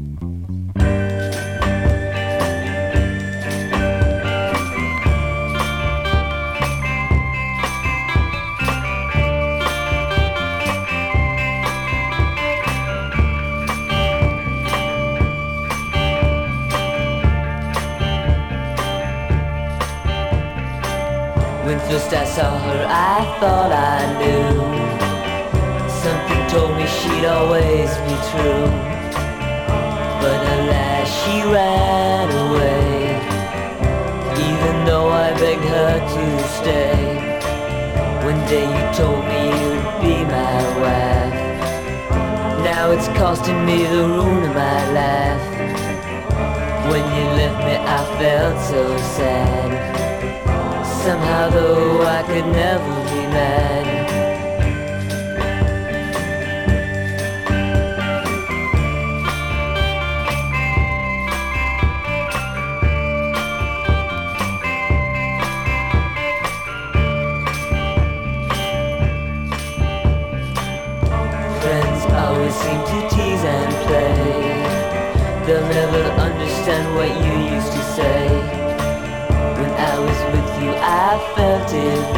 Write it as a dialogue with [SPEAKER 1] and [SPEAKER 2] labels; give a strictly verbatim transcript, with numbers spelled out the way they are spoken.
[SPEAKER 1] When first I saw her, I thought I knew. Something told me she'd always be true. But alas, she ran away, even though I begged her to stay. One day you told me you'd be my wife. Now it's costing me the ruin of my life. When you left me, I felt so sad. Somehow though I could never be mad. Friends always seem to tease and play. They'll never understand what you used to say. When I was with you, I felt it.